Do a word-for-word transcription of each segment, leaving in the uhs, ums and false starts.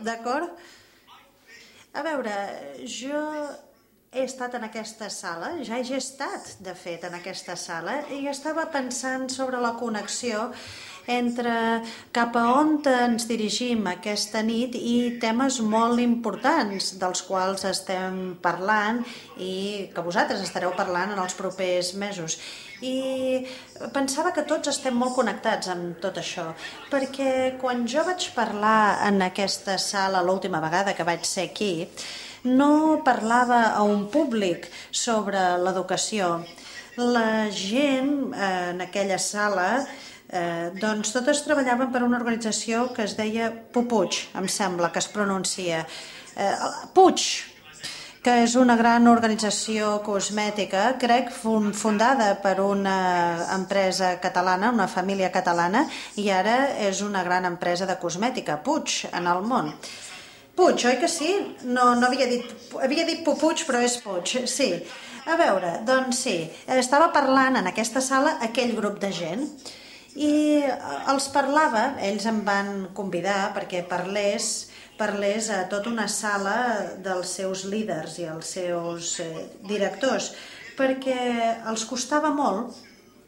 d'acord? A veure, jo he estat en aquesta sala, ja he estat, de fet, en aquesta sala, i estava pensant sobre la connexió entre cap a on ens dirigim aquesta nit i temes molt importants dels quals estem parlant i que vosaltres estareu parlant en els propers mesos. I pensava que tots estem molt connectats amb tot això, perquè quan jo vaig parlar en aquesta sala l'última vegada que vaig ser aquí, no parlava a un públic sobre l'educació. La gent eh, en aquella sala, eh, doncs totes treballaven per una organització que es deia Puig, em sembla que es pronuncia. Eh, Puig, que és una gran organització cosmètica, crec, fundada per una empresa catalana, una família catalana, i ara és una gran empresa de cosmètica, Puig, en el món. Puig, oi que sí? No, no havia dit... Havia dit Puig, però és Puig, sí. A veure, doncs sí, estava parlant en aquesta sala aquell grup de gent i els parlava, ells em van convidar perquè parlés, parlés a tota una sala dels seus líders i els seus eh, directors, perquè els costava molt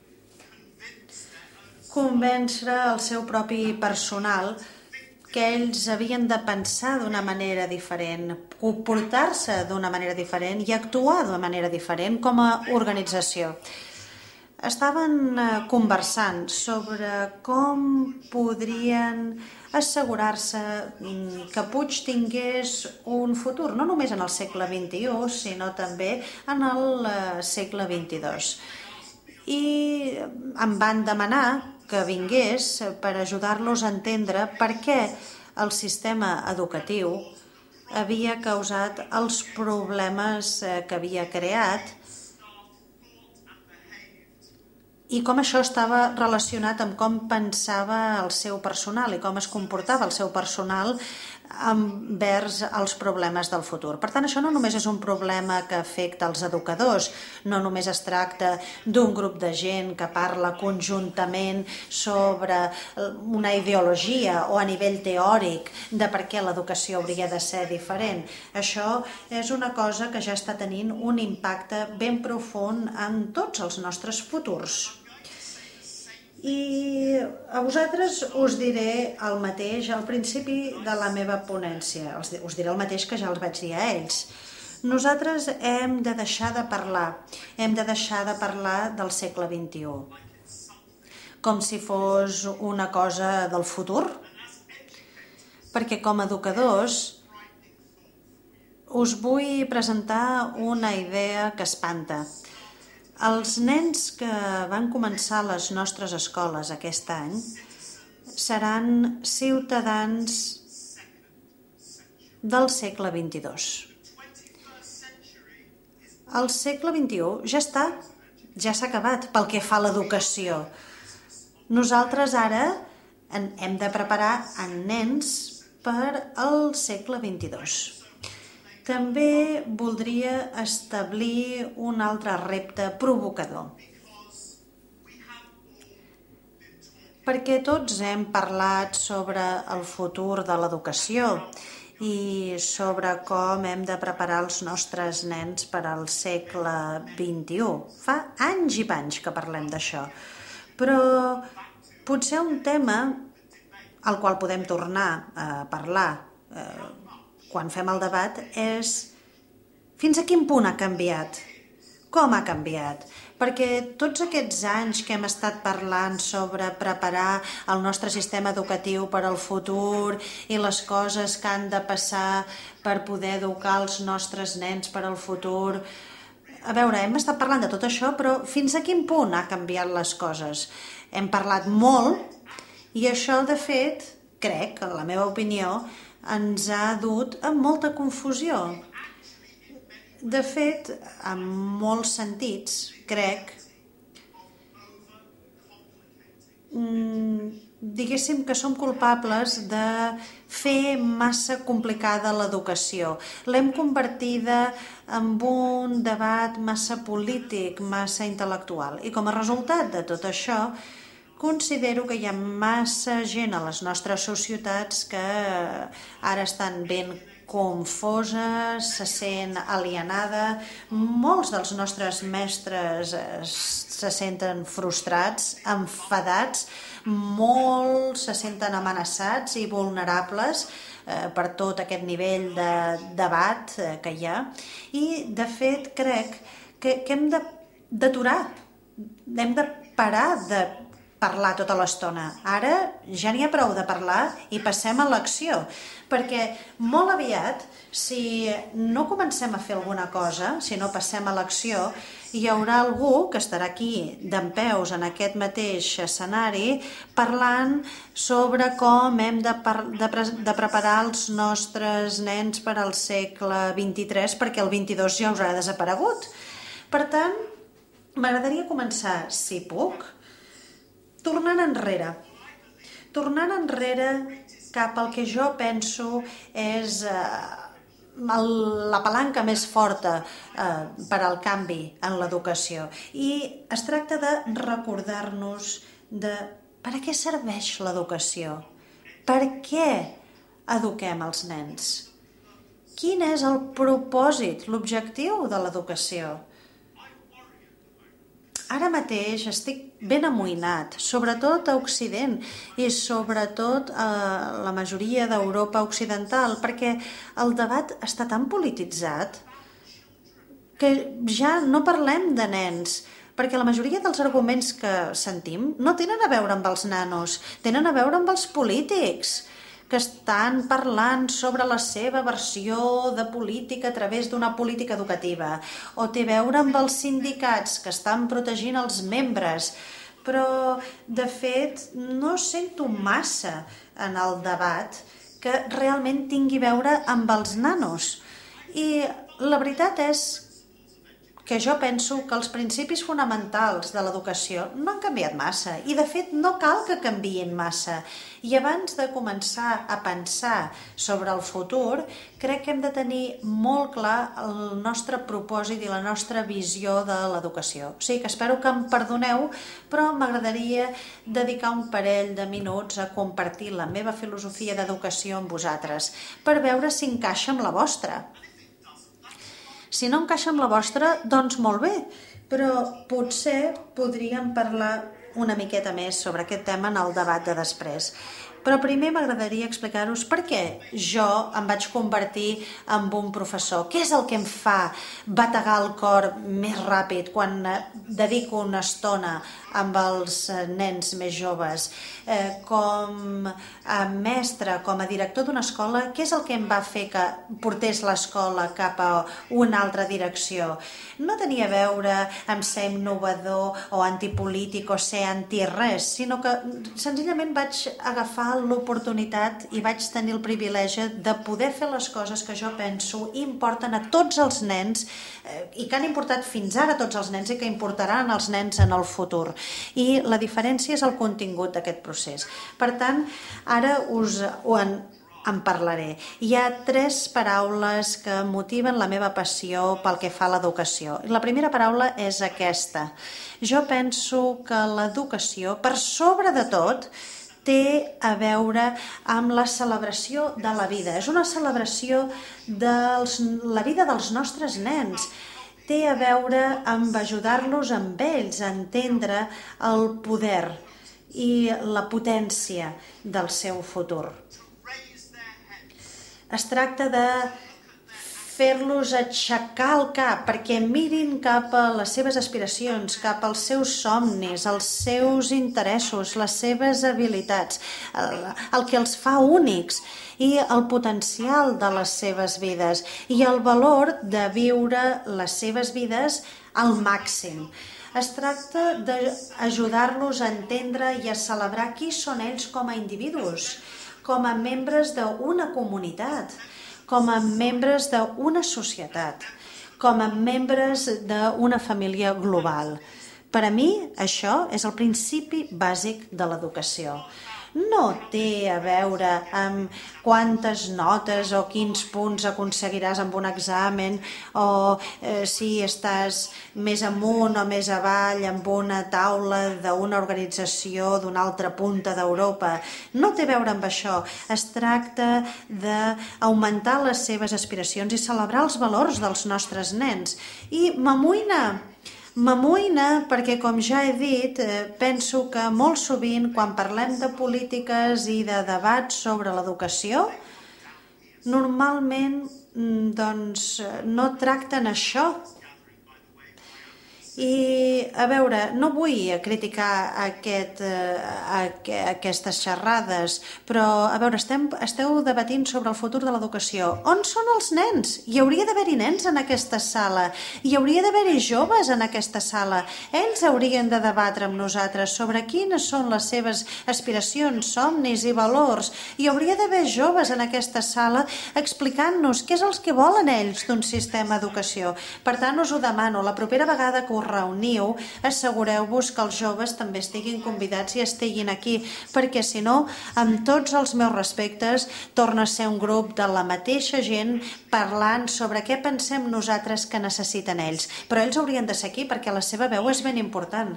convèncer el seu propi personal que ells havien de pensar d'una manera diferent, comportar-se d'una manera diferent i actuar d'una manera diferent com a organització. Estaven conversant sobre com podrien assegurar-se que Puig tingués un futur, no només en el segle vint-i-u, sinó també en el segle vint-i-dos. I em van demanar que vingués per ajudar-los a entendre per què el sistema educatiu havia causat els problemes que havia creat i com això estava relacionat amb com pensava el seu personal i com es comportava el seu personal envers els problemes del futur. Per tant, això no només és un problema que afecta els educadors, no només es tracta d'un grup de gent que parla conjuntament sobre una ideologia o a nivell teòric de per què l'educació hauria de ser diferent. Això és una cosa que ja està tenint un impacte ben profund en tots els nostres futurs. I a vosaltres us diré el mateix al principi de la meva ponència, us diré el mateix que ja els vaig dir a ells. Nosaltres hem de deixar de parlar, hem de deixar de parlar del segle vint-i-u, com si fos una cosa del futur, perquè com a educadors us vull presentar una idea que espanta. Els nens que van començar a les nostres escoles aquest any seran ciutadans del segle vint-i-dos. El segle vint-i-u ja està, ja s'ha acabat pel que fa a l'educació. Nosaltres ara hem de preparar en nens per al segle vint-i-dos. També voldria establir un altre repte provocador. Perquè tots hem parlat sobre el futur de l'educació i sobre com hem de preparar els nostres nens per al segle vint-i-u. Fa anys i panys que parlem d'això. Però potser un tema al qual podem tornar a parlar eh, quan fem el debat és fins a quin punt ha canviat, com ha canviat, perquè tots aquests anys que hem estat parlant sobre preparar el nostre sistema educatiu per al futur i les coses que han de passar per poder educar els nostres nens per al futur, a veure, hem estat parlant de tot això, però fins a quin punt ha canviat les coses? Hem parlat molt i això, de fet, crec, en la meva opinió, ens ha dut a molta confusió. De fet, en molts sentits, crec, diguéssim que som culpables de fer massa complicada l'educació. L'hem convertida en un debat massa polític, massa intel·lectual. I com a resultat de tot això, considero que hi ha massa gent a les nostres societats que ara estan ben confoses, se sent alienada. Molts dels nostres mestres se senten frustrats, enfadats, molts se senten amenaçats i vulnerables eh, per tot aquest nivell de debat eh, que hi ha. I, de fet, crec que, que hem d'aturar, hem de parar de parlar tota l'estona. Ara ja n'hi ha prou de parlar i passem a l'acció, perquè molt aviat, si no comencem a fer alguna cosa, si no passem a l'acció, hi haurà algú que estarà aquí dempeus en aquest mateix escenari parlant sobre com hem de, de, pre de preparar els nostres nens per al segle vint-i-tres, perquè el vint-i-dos ja haurà desaparegut. Per tant, m'agradaria començar, si puc, tornant enrere. Tornant enrere cap al que jo penso és eh, el, la palanca més forta eh, per al canvi en l'educació. I es tracta de recordar-nos de per a què serveix l'educació? Per què eduquem els nens? Quin és el propòsit, l'objectiu de l'educació? Ara mateix estic ben amoïnat, sobretot a Occident i sobretot a la majoria d'Europa occidental, perquè el debat està tan polititzat que ja no parlem de nens, perquè la majoria dels arguments que sentim no tenen a veure amb els nanos, tenen a veure amb els polítics, que estan parlant sobre la seva versió de política a través d'una política educativa, o té a veure amb els sindicats que estan protegint els membres, però, de fet, no sento massa en el debat que realment tingui a veure amb els nanos. I la veritat és que jo penso que els principis fonamentals de l'educació no han canviat massa i, de fet, no cal que canviïn massa. I abans de començar a pensar sobre el futur, crec que hem de tenir molt clar el nostre propòsit i la nostra visió de l'educació. O sigui que espero que em perdoneu, però m'agradaria dedicar un parell de minuts a compartir la meva filosofia d'educació amb vosaltres, per veure si encaixa amb la vostra. Si no encaixa amb la vostra, doncs molt bé, però potser podríem parlar una miqueta més sobre aquest tema en el debat de després. Però primer m'agradaria explicar-vos per què jo em vaig convertir en un professor. Què és el que em fa bategar el cor més ràpid quan dedico una estona amb els nens més joves? Eh, com a mestre, com a director d'una escola, què és el que em va fer que portés l'escola cap a una altra direcció? No tenia a veure amb ser innovador o antipolític o ser anti-res, sinó que senzillament vaig agafar l'oportunitat i vaig tenir el privilegi de poder fer les coses que jo penso importen a tots els nens eh, i que han importat fins ara a tots els nens i que importaran als nens en el futur. I la diferència és el contingut d'aquest procés. Per tant, ara us ho en, en parlaré. Hi ha tres paraules que motiven la meva passió pel que fa a l'educació. La primera paraula és aquesta. Jo penso que l'educació, per sobre de tot, té a veure amb la celebració de la vida. És una celebració de la vida dels nostres nens. Té a veure amb ajudar-los amb ells a entendre el poder i la potència del seu futur. Es tracta de fer-los aixecar el cap perquè mirin cap a les seves aspiracions, cap als seus somnis, els seus interessos, les seves habilitats, el, el que els fa únics i el potencial de les seves vides i el valor de viure les seves vides al màxim. Es tracta d'ajudar-los a entendre i a celebrar qui són ells com a individus, com a membres d'una comunitat, com a membres d'una societat, com a membres d'una família global. Per a mi, això és el principi bàsic de l'educació. no té a veure amb quantes notes o quins punts aconseguiràs amb un examen o eh, si estàs més amunt o més avall amb una taula d'una organització d'una altra punta d'Europa. No té a veure amb això. Es tracta d'augmentar les seves aspiracions i celebrar els valors dels nostres nens. I m'amoïna M'amoïna perquè, com ja he dit, penso que molt sovint, quan parlem de polítiques i de debats sobre l'educació, normalment doncs, no tracten això. I, a veure, no vull criticar aquest, eh, aquestes xerrades, però, a veure, estem, esteu debatint sobre el futur de l'educació. On són els nens? Hi hauria d'haver-hi nens en aquesta sala. Hi hauria d'haver-hi joves en aquesta sala. Ells haurien de debatre amb nosaltres sobre quines són les seves aspiracions, somnis i valors. Hi hauria d'haver joves en aquesta sala explicant-nos què és el que volen ells d'un sistema d'educació. Per tant, us ho demano, la propera vegada que us reuniu, assegureu-vos que els joves també estiguin convidats i estiguin aquí, perquè si no, amb tots els meus respectes, torna a ser un grup de la mateixa gent parlant sobre què pensem nosaltres que necessiten ells. Però ells haurien de ser aquí perquè la seva veu és ben important.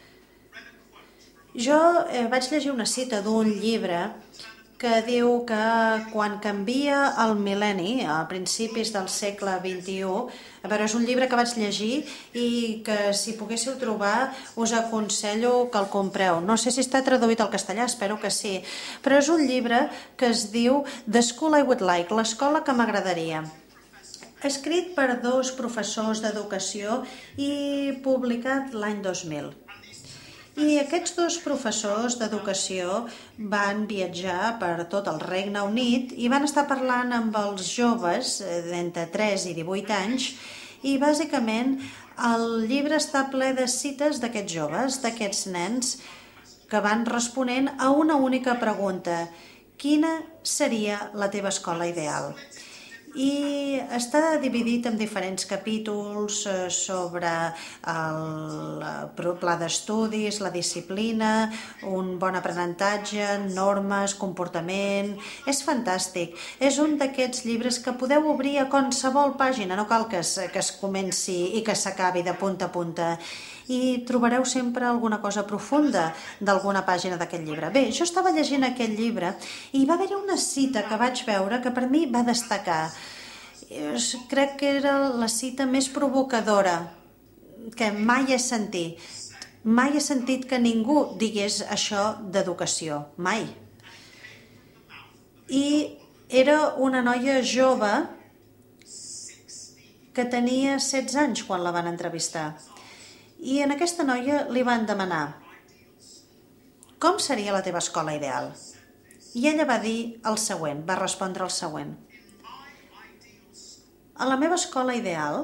Jo eh, vaig llegir una cita d'un llibre que diu que quan canvia el mil·lenni, a principis del segle vint-i-u, a veure, és un llibre que vaig llegir i que si poguéssiu trobar us aconsello que el compreu. No sé si està traduït al castellà, espero que sí, però és un llibre que es diu The School I Would Like, l'escola que m'agradaria. Escrit per dos professors d'educació i publicat l'any dos mil. I aquests dos professors d'educació van viatjar per tot el Regne Unit i van estar parlant amb els joves d'entre tres i divuit anys i bàsicament el llibre està ple de cites d'aquests joves, d'aquests nens que van responent a una única pregunta: quina seria la teva escola ideal? I està dividit en diferents capítols sobre el pla d'estudis, la disciplina, un bon aprenentatge, normes, comportament. És fantàstic. És un d'aquests llibres que podeu obrir a qualsevol pàgina, no cal que es, que es comenci i que s'acabi de punta a punta. I trobareu sempre alguna cosa profunda d'alguna pàgina d'aquest llibre. Bé, jo estava llegint aquest llibre i va haver-hi una cita que vaig veure que per mi va destacar. Crec que era la cita més provocadora que mai he sentit. Mai he sentit que ningú digués això d'educació. Mai. I era una noia jove que tenia setze anys quan la van entrevistar. I en aquesta noia li van demanar: com seria la teva escola ideal? I ella va dir el següent, va respondre el següent: a la meva escola ideal,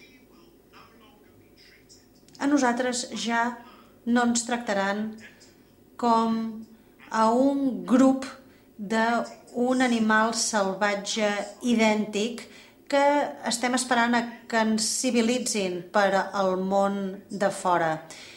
a nosaltres ja no ens tractaran com a un grup d'un animal salvatge idèntic que estem esperant a que ens civilitzin per al món de fora.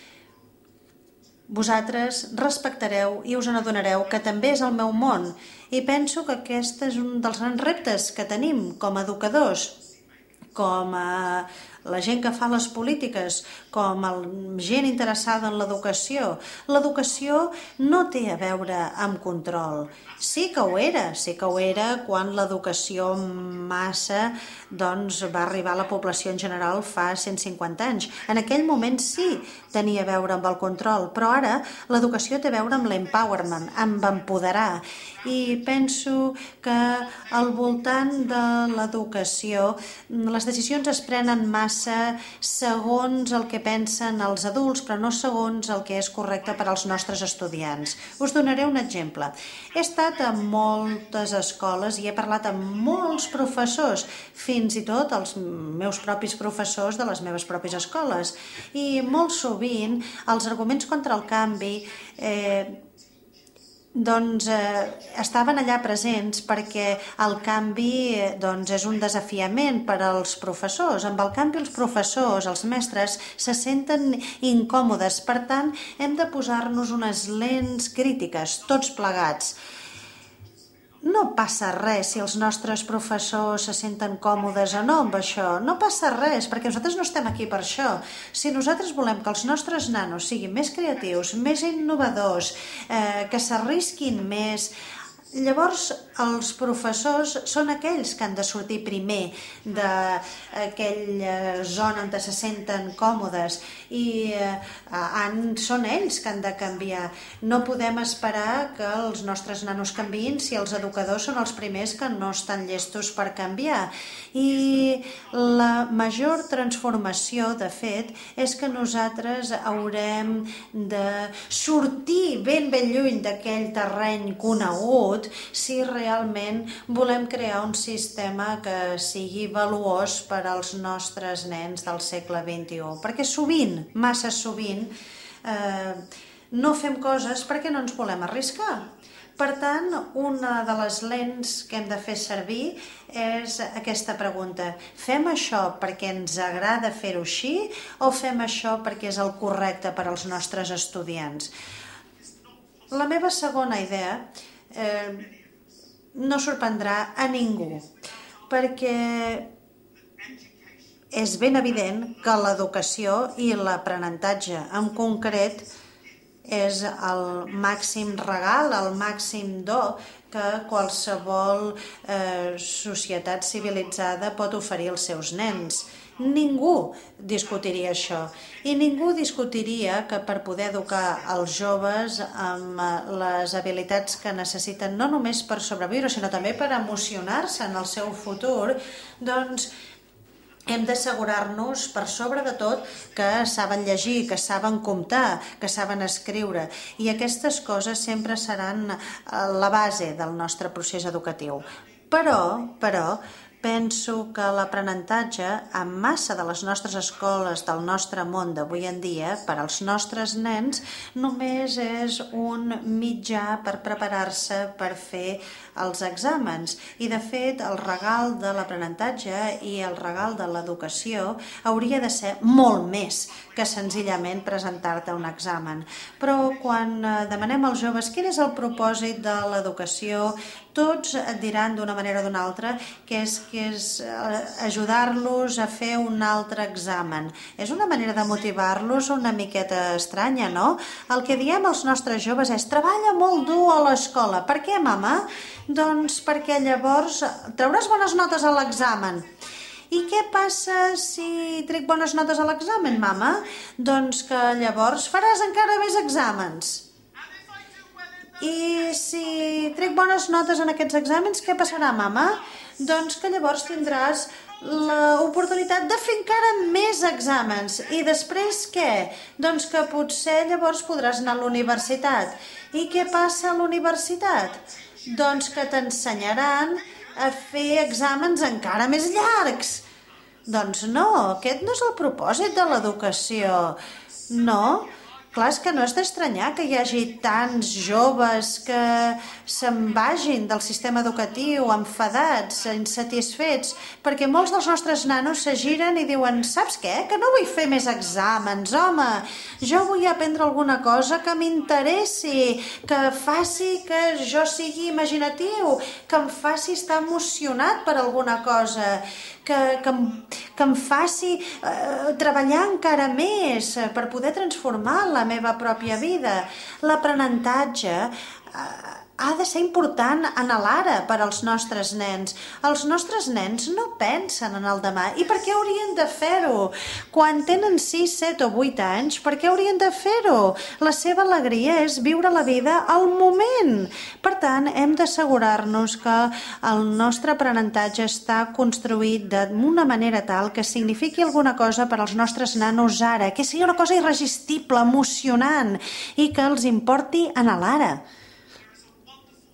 Vosaltres respectareu i us n'adonareu que també és el meu món i penso que aquest és un dels grans reptes que tenim com a educadors, com a la gent que fa les polítiques, com a gent interessada en l'educació. L'educació no té a veure amb control. Sí que ho era, sí que ho era quan l'educació massa doncs, va arribar a la població en general fa cent cinquanta anys. En aquell moment sí tenia a veure amb el control, però ara l'educació té a veure amb l'empowerment, amb empoderar. I penso que al voltant de l'educació les decisions es prenen massa segons el que pensen els adults, però no segons el que és correcte per als nostres estudiants. Us donaré un exemple. He estat a moltes escoles i he parlat amb molts professors, fins i tot els meus propis professors de les meves pròpies escoles. I molt sovint els arguments contra el canvi eh, doncs, eh, estaven allà presents perquè el canvi eh, doncs, és un desafiament per als professors. Amb el canvi els professors, els mestres, se senten incòmodes. Per tant, hem de posar-nos unes lents crítiques, tots plegats. No passa res si els nostres professors se senten còmodes o no amb això. No passa res, perquè nosaltres no estem aquí per això. Si nosaltres volem que els nostres nanos siguin més creatius, més innovadors, eh, que s'arrisquin més, llavors els professors són aquells que han de sortir primer d'aquella zona on se senten còmodes i eh, han, són ells que han de canviar. No podem esperar que els nostres nanos canviïn si els educadors són els primers que no estan llestos per canviar. I la major transformació, de fet, és que nosaltres haurem de sortir ben ben lluny d'aquell terreny conegut si realment volem crear un sistema que sigui valuós per als nostres nens del segle vint-i-u. Perquè sovint, massa sovint, eh, no fem coses perquè no ens volem arriscar. Per tant, una de les lents que hem de fer servir és aquesta pregunta. Fem això perquè ens agrada fer-ho així o fem això perquè és el correcte per als nostres estudiants? La meva segona idea eh, no sorprendrà a ningú, perquè és ben evident que l'educació i l'aprenentatge en concret és el màxim regal, el màxim do que qualsevol eh, societat civilitzada pot oferir als seus nens. Ningú discutiria això i ningú discutiria que per poder educar els joves amb les habilitats que necessiten no només per sobreviure sinó també per emocionar-se en el seu futur, doncs hem d'assegurar-nos per sobre de tot que saben llegir, que saben comptar, que saben escriure i aquestes coses sempre seran la base del nostre procés educatiu. Però, però, penso que l'aprenentatge en massa de les nostres escoles del nostre món d'avui en dia per als nostres nens només és un mitjà per preparar-se per fer els exàmens i de fet el regal de l'aprenentatge i el regal de l'educació hauria de ser molt més que senzillament presentar-te un examen. Però quan demanem als joves quin és el propòsit de l'educació, tots et diran d'una manera o d'una altra que és, que és ajudar-los a fer un altre examen. És una manera de motivar-los una miqueta estranya, no? El que diem als nostres joves és treballa molt dur a l'escola. Per què, mama? Doncs perquè llavors trauràs bones notes a l'examen. I què passa si trec bones notes a l'examen, mama? Doncs que llavors faràs encara més exàmens. I si trec bones notes en aquests exàmens, què passarà, mama? Doncs que llavors tindràs l'oportunitat de fer encara més exàmens. I després què? Doncs que potser llavors podràs anar a la universitat. I què passa a la universitat? Doncs que t'ensenyaran a fer exàmens encara més llargs. Doncs no, aquest no és el propòsit de l'educació. No, clar, és que no és d'estranyar que hi hagi tants joves que se'n vagin del sistema educatiu enfadats, insatisfets, perquè molts dels nostres nanos se giren i diuen saps què? Que no vull fer més exàmens, home. Jo vull aprendre alguna cosa que m'interessi, que faci que jo sigui imaginatiu, que em faci estar emocionat per alguna cosa, que, que, em, que em faci eh, treballar encara més per poder transformar la meva pròpia vida. L'aprenentatge eh, ha de ser important en l'ara per als nostres nens. Els nostres nens no pensen en el demà. I per què haurien de fer-ho? Quan tenen sis, set o vuit anys, per què haurien de fer-ho? La seva alegria és viure la vida al moment. Per tant, hem d'assegurar-nos que el nostre aprenentatge està construït d'una manera tal que signifiqui alguna cosa per als nostres nanos ara, que sigui una cosa irresistible, emocionant i que els importi en l'ara.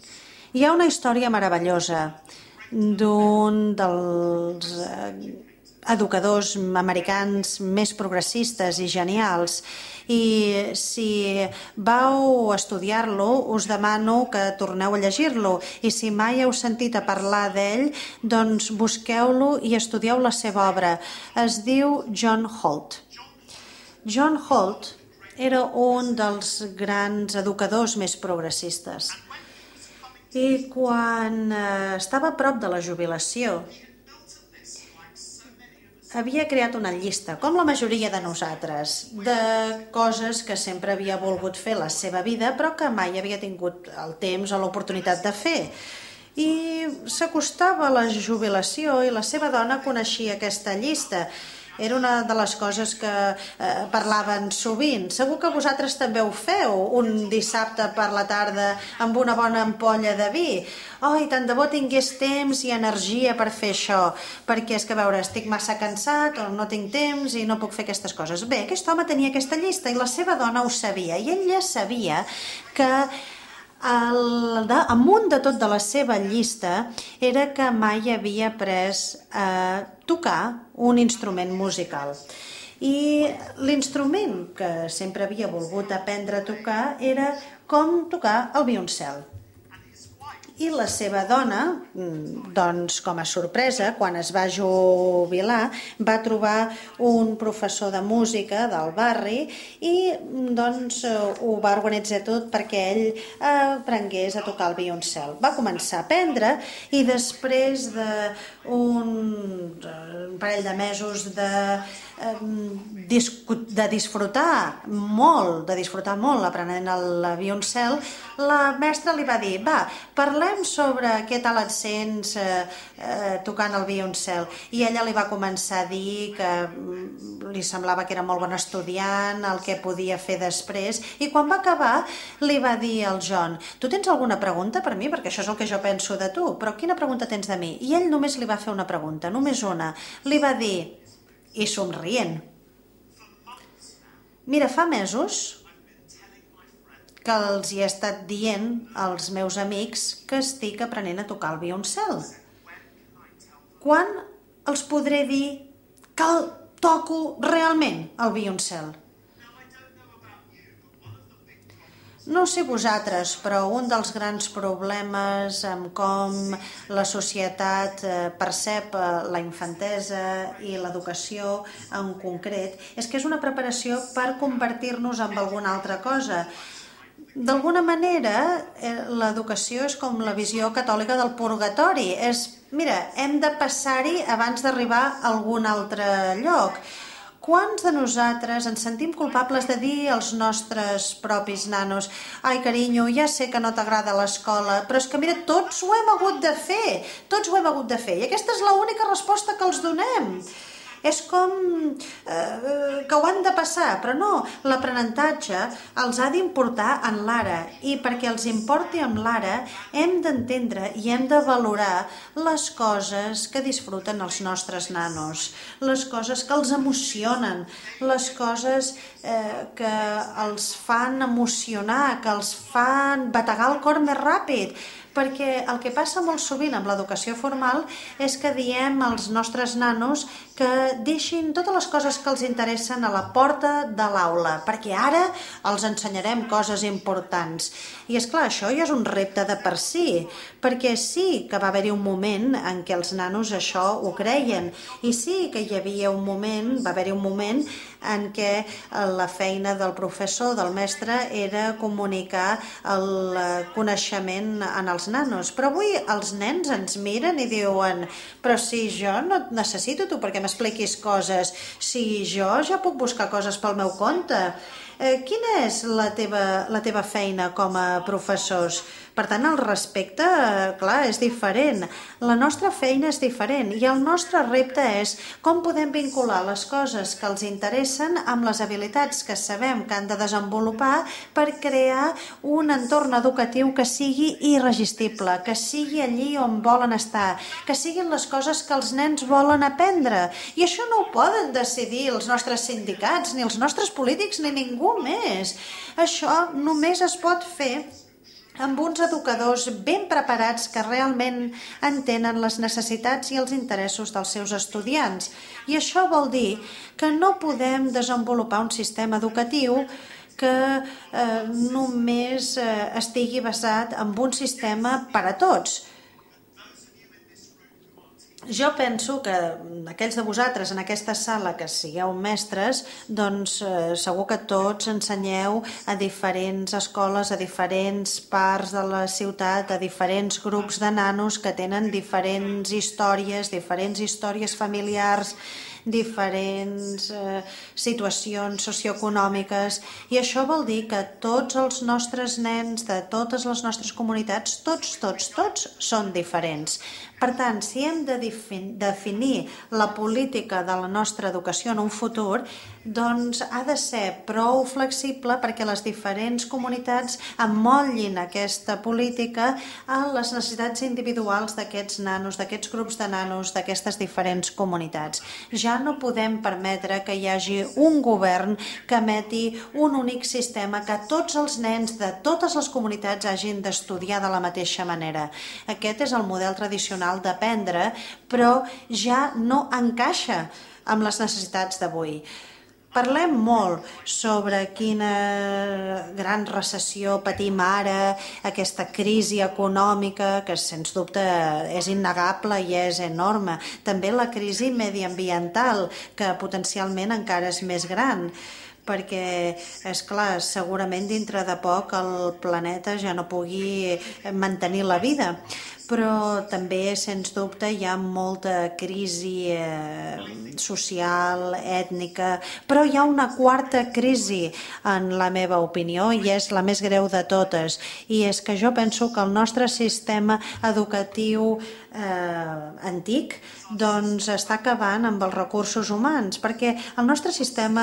Hi ha una història meravellosa d'un dels educadors americans més progressistes i genials, i si vau estudiar-lo us demano que torneu a llegir-lo, i si mai heu sentit a parlar d'ell, doncs busqueu-lo i estudieu la seva obra. Es diu John Holt. John Holt era un dels grans educadors més progressistes, i quan estava a prop de la jubilació havia creat una llista, com la majoria de nosaltres, de coses que sempre havia volgut fer la seva vida, però que mai havia tingut el temps o l'oportunitat de fer. I s'acostava a la jubilació i la seva dona coneixia aquesta llista. Era una de les coses que eh, parlaven sovint. Segur que vosaltres també ho feu, un dissabte per la tarda amb una bona ampolla de vi. Oh, i tant de bo tingués temps i energia per fer això, perquè és que, a veure, estic massa cansat o no tinc temps i no puc fer aquestes coses. Bé, aquest home tenia aquesta llista i la seva dona ho sabia, i ella sabia que el, de, amunt de tot de la seva llista era que mai havia après a tocar un instrument musical. I l'instrument que sempre havia volgut aprendre a tocar era com tocar el violoncel. I la seva dona, doncs, com a sorpresa, quan es va jubilar, va trobar un professor de música del barri i doncs, ho va organitzar tot perquè ell aprengués a tocar el violoncel. Va començar a aprendre i després d'un parell de mesos de, de disfrutar molt, de disfrutar molt aprenent el violoncel, la mestra li va dir, va, parlem sobre què tal et sents eh, eh, tocant el violoncel. I ella li va començar a dir que li semblava que era molt bon estudiant, el que podia fer després, i quan va acabar li va dir al John, tu tens alguna pregunta per mi? Perquè això és el que jo penso de tu, però quina pregunta tens de mi? I ell només li va fer una pregunta, només una. Li va dir, i somrient, mira, fa mesos que els hi he estat dient als meus amics que estic aprenent a tocar el violoncel. Quan els podré dir que el toco realment, el violoncel? No sé vosaltres, però un dels grans problemes amb com la societat percep la infantesa i l'educació en concret és que és una preparació per convertir-nos en alguna altra cosa. D'alguna manera, l'educació és com la visió catòlica del purgatori. És, mira, hem de passar-hi abans d'arribar a algun altre lloc. Quants de nosaltres ens sentim culpables de dir als nostres propis nanos ai, carinyo, ja sé que no t'agrada l'escola, però és que, mira, tots ho hem hagut de fer, tots ho hem hagut de fer, i aquesta és l'única resposta que els donem. És com eh, que ho han de passar, però no, l'aprenentatge els ha d'importar en l'ara, i perquè els importi en l'ara hem d'entendre i hem de valorar les coses que disfruten els nostres nanos, les coses que els emocionen, les coses eh, que els fan emocionar, que els fan bategar el cor més ràpid, perquè el que passa molt sovint amb l'educació formal és que diem als nostres nanos que deixin totes les coses que els interessen a la porta de l'aula, perquè ara els ensenyarem coses importants. I és clar, això ja és un repte de per si, perquè sí que va haver-hi un moment en què els nanos això ho creien, i sí que hi havia un moment, va haver-hi un moment en què la feina del professor, del mestre, era comunicar el coneixement en els nanos. Però avui els nens ens miren i diuen però si jo no et necessito tu perquè m'expliquis coses, si jo ja puc buscar coses pel meu compte. Eh, quina és la teva, la teva feina com a professors? Per tant, el respecte, clar, és diferent. La nostra feina és diferent i el nostre repte és com podem vincular les coses que els interessen amb les habilitats que sabem que han de desenvolupar per crear un entorn educatiu que sigui irresistible, que sigui allí on volen estar, que siguin les coses que els nens volen aprendre. I això no ho poden decidir els nostres sindicats, ni els nostres polítics, ni ningú més. Això només es pot fer amb uns educadors ben preparats que realment entenen les necessitats i els interessos dels seus estudiants. I això vol dir que no podem desenvolupar un sistema educatiu que eh, només eh, estigui basat en un sistema per a tots. Jo penso que aquells de vosaltres en aquesta sala que sigueu mestres, doncs eh, segur que tots ensenyeu a diferents escoles, a diferents parts de la ciutat, a diferents grups de nanos que tenen diferents històries, diferents històries familiars, diferents eh, situacions socioeconòmiques, i això vol dir que tots els nostres nens de totes les nostres comunitats, tots, tots, tots són diferents. Per tant, si hem de definir la política de la nostra educació en un futur, doncs ha de ser prou flexible perquè les diferents comunitats amollin aquesta política a les necessitats individuals d'aquests nanos, d'aquests grups de nanos, d'aquestes diferents comunitats. Ja no podem permetre que hi hagi un govern que emeti un únic sistema, que tots els nens de totes les comunitats hagin d'estudiar de la mateixa manera. Aquest és el model tradicional d'aprendre, però ja no encaixa amb les necessitats d'avui. Parlem molt sobre quina gran recessió patim ara, aquesta crisi econòmica que sens dubte és innegable i és enorme. També la crisi mediambiental, que potencialment encara és més gran, perquè, és clar, segurament dintre de poc el planeta ja no pugui mantenir la vida. Però també, sens dubte, hi ha molta crisi eh, social, ètnica, però hi ha una quarta crisi, en la meva opinió, i és la més greu de totes, i és que jo penso que el nostre sistema educatiu eh, antic doncs està acabant amb els recursos humans, perquè el nostre sistema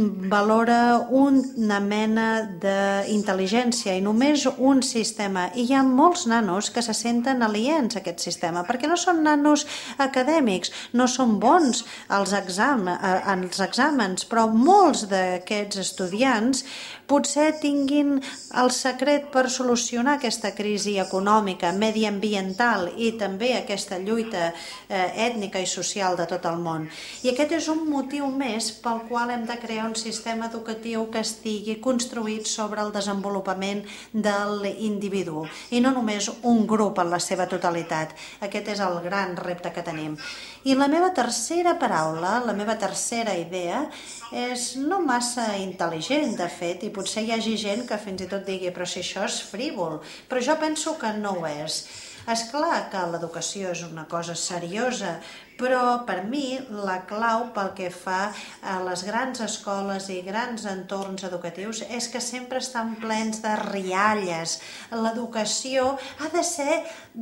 valora una mena d'intel·ligència i només un sistema, i hi ha molts nanos que se senten aliens a aquest sistema, perquè no són nanos acadèmics, no són bons als, exam, als exàmens, però molts d'aquests estudiants potser tinguin el secret per solucionar aquesta crisi econòmica, mediambiental i també aquesta lluita eh, ètnica i social de tot el món. I aquest és un motiu més pel qual hem de crear un sistema educatiu que estigui construït sobre el desenvolupament de l'individu i no només un grup en la seva totalitat. Aquest és el gran repte que tenim. I la meva tercera paraula, la meva tercera idea, és no massa intel·ligent, de fet, i potser hi hagi gent que fins i tot digui però si això és frívol, però jo penso que no ho és. És clar que l'educació és una cosa seriosa, però per mi la clau pel que fa a les grans escoles i grans entorns educatius és que sempre estan plens de rialles. L'educació ha de ser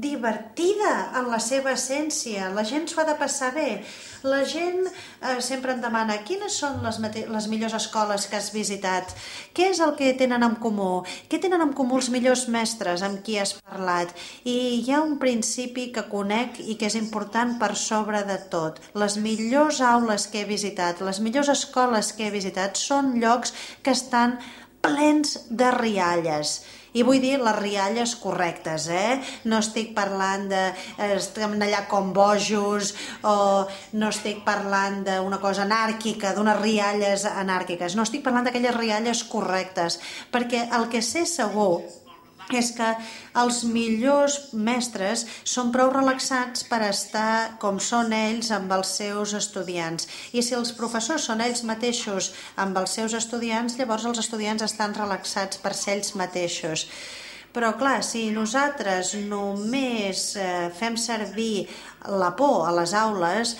divertida en la seva essència, la gent s'ho ha de passar bé. La gent eh, sempre em demana quines són les, les millors escoles que has visitat, què és el que tenen en comú, què tenen en comú els millors mestres amb qui has parlat. I hi ha un principi que conec i que és important per sobre de tot. Les millors aules que he visitat, les millors escoles que he visitat són llocs que estan plens de rialles. I vull dir les rialles correctes, eh? No estic parlant de eh, estem allà com bojos o no estic parlant d'una cosa anàrquica, d'unes rialles anàrquiques. No, estic parlant d'aquelles rialles correctes, perquè el que sé segur és que els millors mestres són prou relaxats per estar com són ells amb els seus estudiants. I si els professors són ells mateixos amb els seus estudiants, llavors els estudiants estan relaxats per ser ells mateixos. Però clar, si nosaltres només eh, fem servir la por a les aules,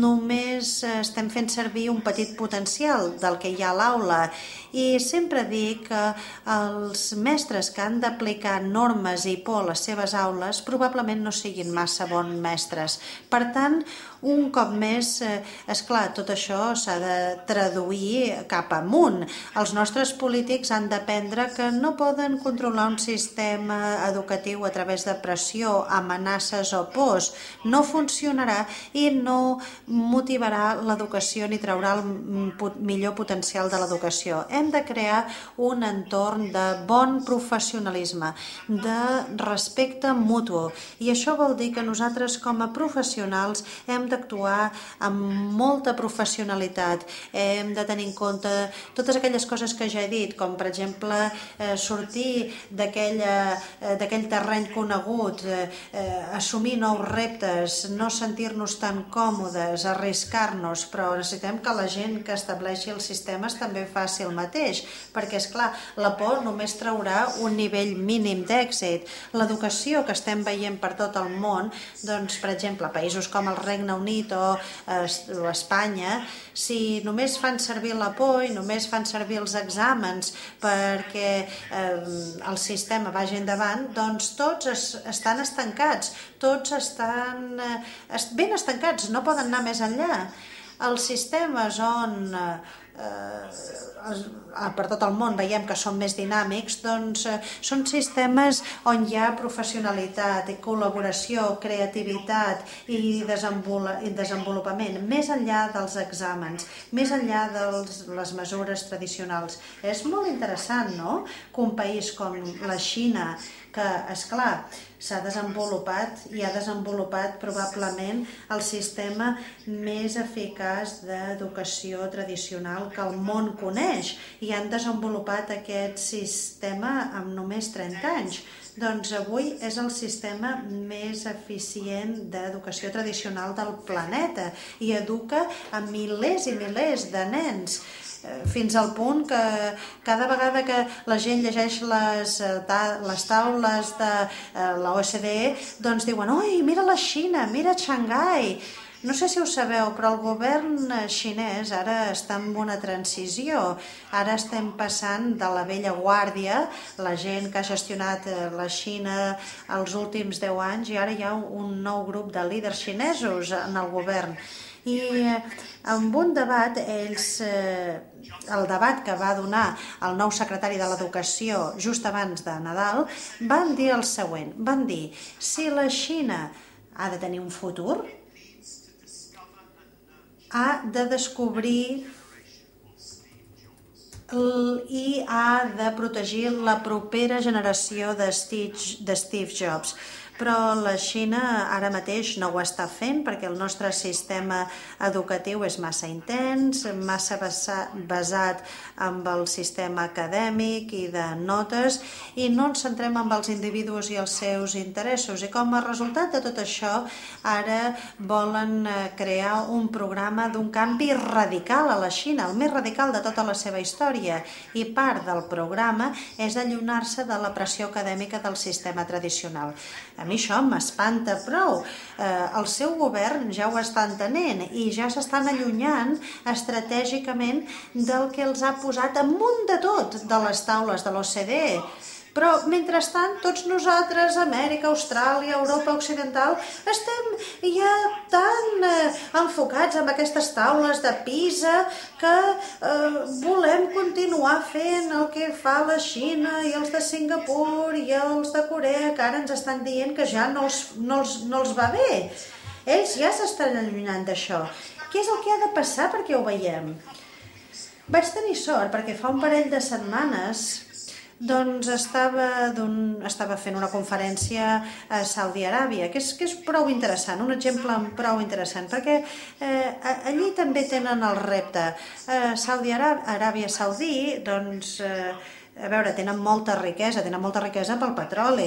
només estem fent servir un petit potencial del que hi ha a l'aula. I sempre dic que els mestres que han d'aplicar normes i por a les seves aules probablement no siguin massa bons mestres. Per tant, un cop més, és clar, tot això s'ha de traduir cap amunt. Els nostres polítics han d'aprendre que no poden controlar un sistema educatiu a través de pressió, amenaces o pors. No funcionarà i no motivarà l'educació ni traurà el millor potencial de l'educació. Hem de crear un entorn de bon professionalisme, de respecte mutu, i això vol dir que nosaltres com a professionals hem d'actuar amb molta professionalitat, hem de tenir en compte totes aquelles coses que ja he dit, com per exemple eh, sortir d'aquell eh, terreny conegut, eh, assumir nous reptes, no sentir-nos tan còmodes, arriscar-nos, però necessitem que la gent que estableixi els sistemes també faci el mateix, perquè és clar, la por només traurà un nivell mínim d'èxit. L'educació que estem veient per tot el món, doncs per exemple, països com el Regne Unit o, eh, o Espanya, si només fan servir la por i només fan servir els exàmens perquè eh, el sistema vagi endavant, doncs tots es, estan estancats, tots estan eh, ben estancats, no poden anar més enllà. Els sistemes on eh, per tot el món veiem que són més dinàmics, doncs eh, són sistemes on hi ha professionalitat, col·laboració, creativitat i desenvolupament, més enllà dels exàmens, més enllà de les mesures tradicionals. És molt interessant, no?, que un país com la Xina, que, esclar, s'ha desenvolupat i ha desenvolupat probablement el sistema més eficaç d'educació tradicional que el món coneix, i han desenvolupat aquest sistema amb només trenta anys. Doncs avui és el sistema més eficient d'educació tradicional del planeta i educa a milers i milers de nens, fins al punt que cada vegada que la gent llegeix les, les taules de la O E C D E, doncs diuen, ui, mira la Xina, mira Xangai. No sé si ho sabeu, però el govern xinès ara està en una transició. Ara estem passant de la vella guàrdia, la gent que ha gestionat la Xina els últims deu anys, i ara hi ha un nou grup de líders xinesos en el govern. I en un debat, ells, el debat que va donar el nou secretari de l'Educació just abans de Nadal, van dir el següent, van dir, si la Xina ha de tenir un futur, ha de descobrir i ha de protegir la propera generació de Steve Jobs. Però la Xina ara mateix no ho està fent perquè el nostre sistema educatiu és massa intens, massa basat en el sistema acadèmic i de notes, i no ens centrem en els individus i els seus interessos. I com a resultat de tot això, ara volen crear un programa d'un canvi radical a la Xina, el més radical de tota la seva història, i part del programa és allunyar-se de la pressió acadèmica del sistema tradicional. A mi això m'espanta prou. El seu govern ja ho està entenent i ja s'estan allunyant estratègicament del que els ha posat amunt de tot de les taules de l'O C D E. Però, mentrestant, tots nosaltres, Amèrica, Austràlia, Europa Occidental, estem ja tan eh, enfocats en aquestes taules de Pisa que eh, volem continuar fent el que fa la Xina i els de Singapur i els de Corea, que ara ens estan dient que ja no els, no els, no els va bé. Ells ja s'estan allunyant d'això. Què és el que ha de passar perquè ho veiem? Vaig tenir sort perquè fa un parell de setmanes doncs estava, estava fent una conferència a Saudi Aràbia, que és, que és prou interessant, un exemple prou interessant, perquè eh, allí també tenen el repte. Eh, Saudi Aràbia Saudí, doncs, eh, a veure, tenen molta riquesa, tenen molta riquesa pel petroli,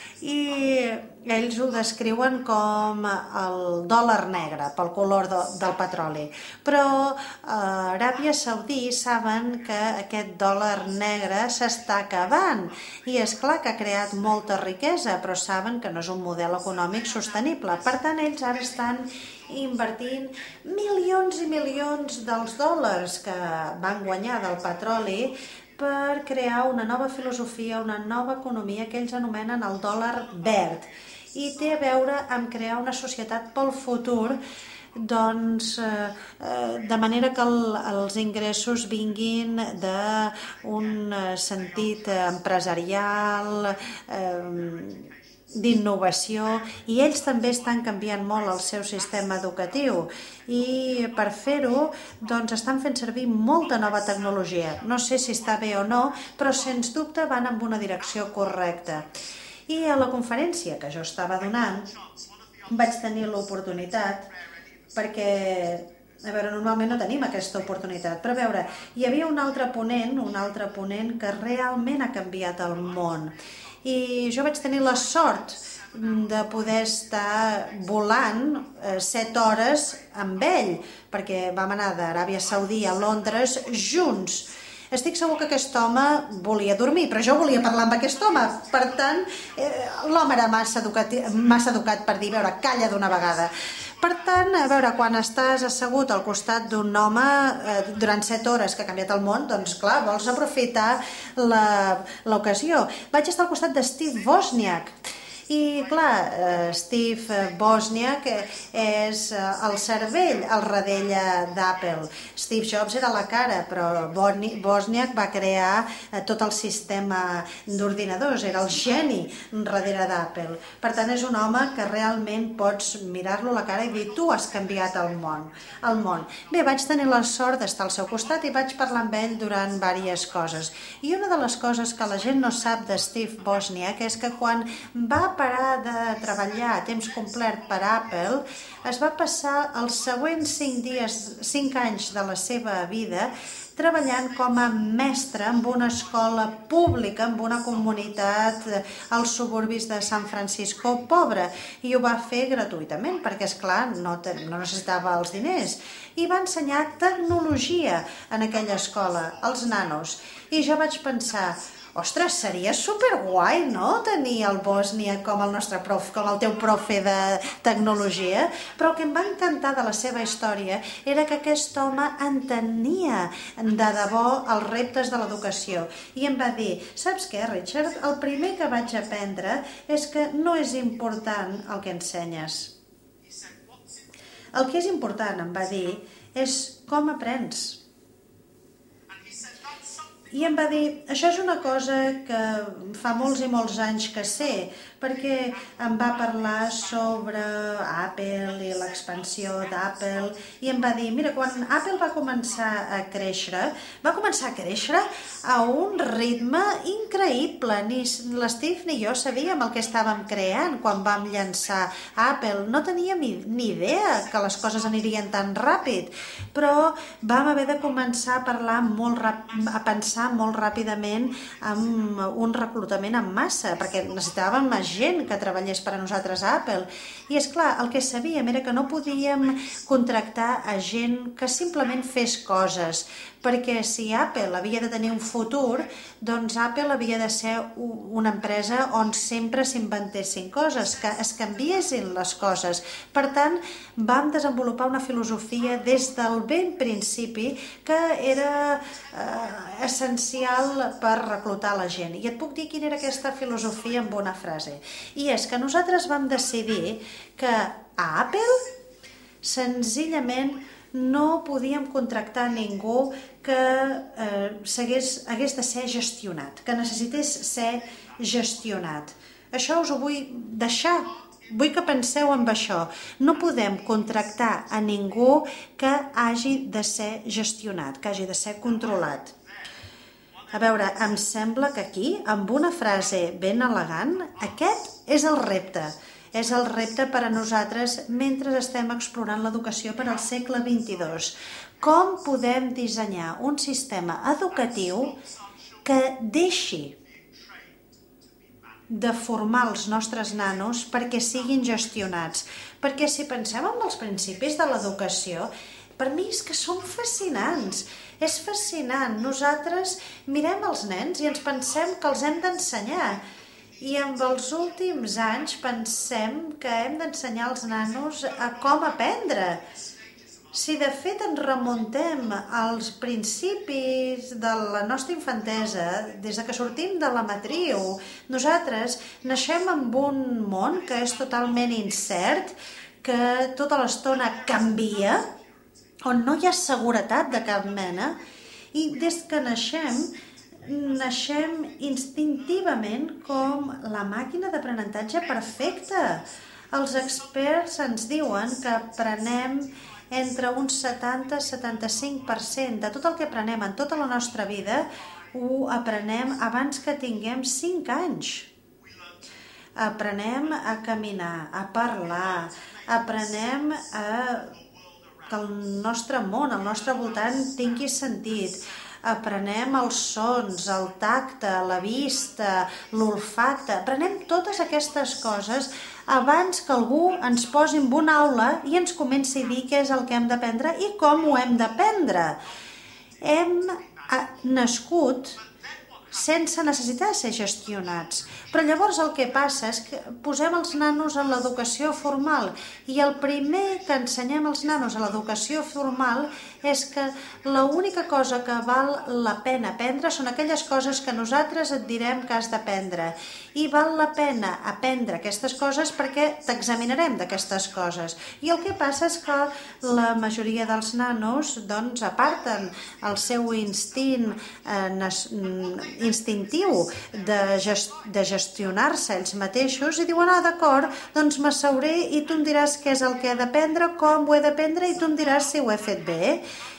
i ells ho descriuen com el dòlar negre, pel color de, del petroli. Però a Aràbia Saudí saben que aquest dòlar negre s'està acabant, i és clar que ha creat molta riquesa, però saben que no és un model econòmic sostenible. Per tant, ells ara estan invertint milions i milions dels dòlars que van guanyar del petroli per crear una nova filosofia, una nova economia que ells anomenen el dòlar verd, i té a veure amb crear una societat pel futur, doncs, eh, de manera que el, els ingressos vinguin d'un sentit empresarial, eh, d'innovació i ells també estan canviant molt el seu sistema educatiu i per fer-ho doncs estan fent servir molta nova tecnologia. No sé si està bé o no, però sens dubte van en una direcció correcta. I a la conferència que jo estava donant vaig tenir l'oportunitat perquè, a veure, normalment no tenim aquesta oportunitat, però a veure, hi havia un altre ponent, un altre ponent que realment ha canviat el món. I jo vaig tenir la sort de poder estar volant eh, set hores amb ell, perquè vam anar d'Aràbia Saudí a Londres junts. Estic segur que aquest home volia dormir, però jo volia parlar amb aquest home. Per tant, eh, l'home era massa educat, massa educat per dir, a veure, calla d'una vegada. Per tant, a veure, quan estàs assegut al costat d'un home eh, durant set hores que ha canviat el món, doncs clar, vols aprofitar l'ocasió. Vaig estar al costat de Steve Wozniak. I clar, Steve Wozniak és el cervell al darrere d'Apple. Steve Jobs era la cara, però Wozniak va crear tot el sistema d'ordinadors, era el geni darrere d'Apple. Per tant, és un home que realment pots mirar-lo a la cara i dir tu has canviat el món. El món. Bé, vaig tenir la sort d'estar al seu costat i vaig parlar amb ell durant diverses coses. I una de les coses que la gent no sap de Steve Wozniak és que quan va parar de treballar a temps complet per Apple, es va passar els següents cinc dies, cinc anys de la seva vida treballant com a mestre en una escola pública, en una comunitat als suburbis de San Francisco pobra, i ho va fer gratuïtament, perquè, esclar, no, no necessitava els diners. I va ensenyar tecnologia en aquella escola, als nanos. I jo vaig pensar, ostres, seria superguai, no?, tenir el Wozniak com el nostre prof, com el teu profe de tecnologia, però el que em va encantar de la seva història era que aquest home entenia de debò els reptes de l'educació i em va dir, saps què, Richard, el primer que vaig aprendre és que no és important el que ensenyes. El que és important, em va dir, és com aprens. I em va dir, això és una cosa que fa molts i molts anys que sé, perquè em va parlar sobre Apple i l'expansió d'Apple, i em va dir, mira, quan Apple va començar a créixer, va començar a créixer a un ritme increïble. Ni l'Steve ni jo sabíem el que estàvem creant quan vam llançar Apple. No teníem ni idea que les coses anirien tan ràpid, però vam haver de començar a parlar molt ràpid, a pensar molt ràpidament amb un reclutament en massa, perquè necessitàvem més gent que treballés per a nosaltres a Apple. I és clar, el que sabíem era que no podíem contractar a gent que simplement fes coses, perquè si Apple havia de tenir un futur, doncs Apple havia de ser una empresa on sempre s'inventessin coses, que es canviessin les coses. Per tant, vam desenvolupar una filosofia des del ben principi que era eh, essencial per reclutar la gent. I et puc dir quina era aquesta filosofia amb una frase. I és que nosaltres vam decidir que a Apple senzillament no podíem contractar ningú que eh, hagués, hagués de ser gestionat, que necessités ser gestionat. Això us ho vull deixar. Vull que penseu en això. No podem contractar a ningú que hagi de ser gestionat, que hagi de ser controlat. A veure, em sembla que aquí, amb una frase ben elegant, aquest és el repte. És el repte per a nosaltres mentre estem explorant l'educació per al segle vint-i-dos. Com podem dissenyar un sistema educatiu que deixi de formar els nostres nanos perquè siguin gestionats? Perquè si pensem en els principis de l'educació, per mi és que són fascinants. És fascinant. Nosaltres mirem els nens i ens pensem que els hem d'ensenyar. I en els últims anys pensem que hem d'ensenyar als nanos a com aprendre. Si de fet ens remuntem als principis de la nostra infantesa, des que sortim de la matriu, nosaltres naixem en un món que és totalment incert, que tota l'estona canvia, on no hi ha seguretat de cap mena, i des que naixem naixem instintivament com la màquina d'aprenentatge perfecta. Els experts ens diuen que aprenem entre un setanta a setanta-cinc per cent de tot el que aprenem en tota la nostra vida ho aprenem abans que tinguem cinc anys. Aprenem a caminar, a parlar, aprenem a que el nostre món, el nostre voltant tingui sentit. Aprenem els sons, el tacte, la vista, l'olfacte. Aprenem totes aquestes coses abans que algú ens posi en una aula i ens comenci a dir què és el que hem d'aprendre i com ho hem d'aprendre. Hem nascut sense necessitar de ser gestionats. Però llavors el que passa és que posem els nanos en l'educació formal i el primer que ensenyem als nanos a l'educació formal és que l'única cosa que val la pena aprendre són aquelles coses que nosaltres et direm que has d'aprendre. I val la pena aprendre aquestes coses perquè t'examinarem d'aquestes coses. I el que passa és que la majoria dels nanos doncs, aparten el seu instint eh, instintiu de, gest de gestionar-se ells mateixos i diuen, ah, d'acord, doncs m'asseuré i tu em diràs què és el que he d'aprendre, com ho he d'aprendre i tu em diràs si ho he fet bé.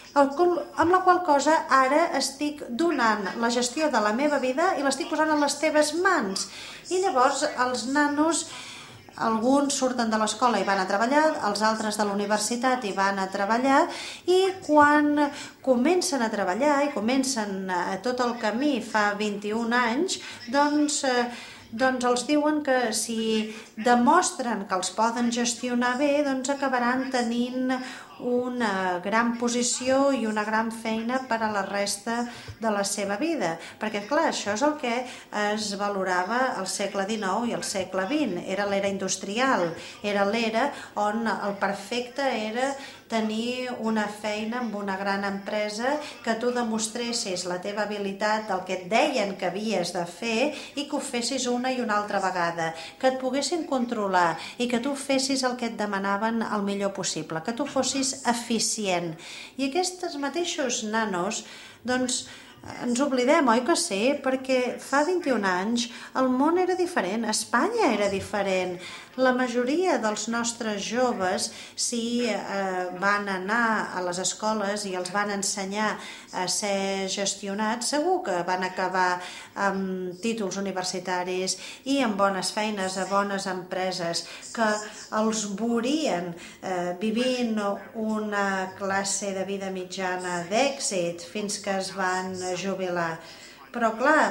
Amb la qual cosa ara estic donant la gestió de la meva vida i l'estic posant en les teves mans. I llavors els nanos, alguns surten de l'escola i van a treballar, els altres de la universitat i van a treballar i quan comencen a treballar i comencen tot el camí fa vint-i-un anys, doncs... doncs els diuen que si demostren que els poden gestionar bé, doncs acabaran tenint una gran posició i una gran feina per a la resta de la seva vida. Perquè, clar, això és el que es valorava al segle dinou i al segle vint. Era l'era industrial, era l'era on el perfecte era tenir una feina amb una gran empresa, que tu demostressis la teva habilitat del que et deien que havies de fer i que ho fessis una i una altra vegada, que et poguessin controlar i que tu fessis el que et demanaven el millor possible, que tu fossis eficient. I aquests mateixos nanos, doncs, ens oblidem, oi que sí? Perquè fa vint-i-un anys el món era diferent, Espanya era diferent. La majoria dels nostres joves, si eh, van anar a les escoles i els van ensenyar a ser gestionats, segur que van acabar amb títols universitaris i amb bones feines a bones empreses que els veurien eh, vivint una classe de vida mitjana d'èxit fins que es van jubilar. Però clar,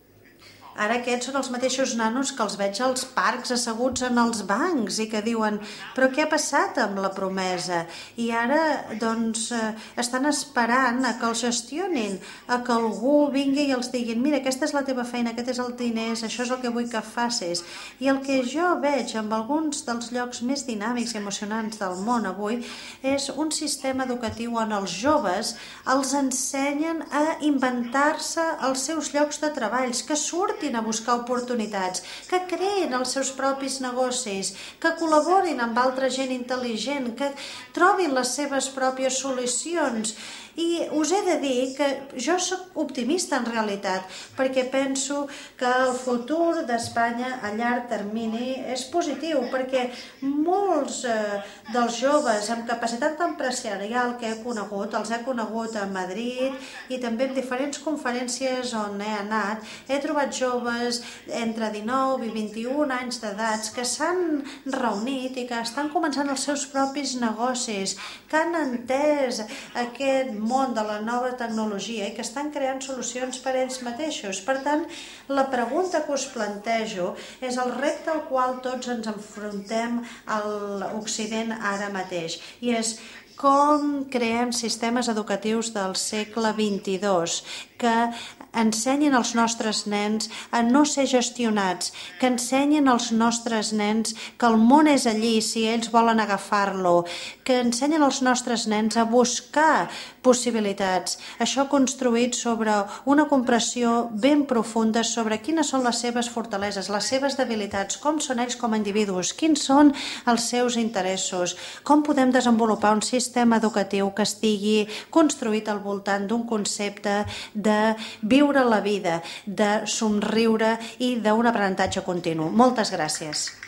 ara aquests són els mateixos nanos que els veig als parcs asseguts en els bancs i que diuen, però què ha passat amb la promesa? I ara, doncs, estan esperant a que els gestionin, a que algú vingui i els diguin, mira, aquesta és la teva feina, aquest és el diners, això és el que vull que facis. I el que jo veig amb alguns dels llocs més dinàmics i emocionants del món avui és un sistema educatiu on els joves els ensenyen a inventar-se els seus llocs de treballs, que surtin a buscar oportunitats, que creïn els seus propis negocis, que col·laborin amb altra gent intel·ligent, que trobin les seves pròpies solucions. I us he de dir que jo soc optimista en realitat, perquè penso que el futur d'Espanya a llarg termini és positiu, perquè molts eh, dels joves amb capacitat empresarial que he conegut, els he conegut a Madrid i també en diferents conferències on he anat, he trobat joves entre dinou i vint-i-un anys d'edats que s'han reunit i que estan començant els seus propis negocis, que han entès aquest món de la nova tecnologia i que estan creant solucions per ells mateixos. Per tant, la pregunta que us plantejo és el repte al qual tots ens enfrontem a l'Occident ara mateix, i és com creem sistemes educatius del segle vint-i-dos que ensenyin als nostres nens a no ser gestionats, que ensenyin als nostres nens que el món és allí si ells volen agafar-lo, que ensenyin als nostres nens a buscar possibilitats. Això construït sobre una compressió ben profunda sobre quines són les seves fortaleses, les seves debilitats, com són ells com a individus, quins són els seus interessos, com podem desenvolupar un sistema educatiu que estigui construït al voltant d'un concepte de viure la vida, de somriure i d'un aprenentatge continu. Moltes gràcies.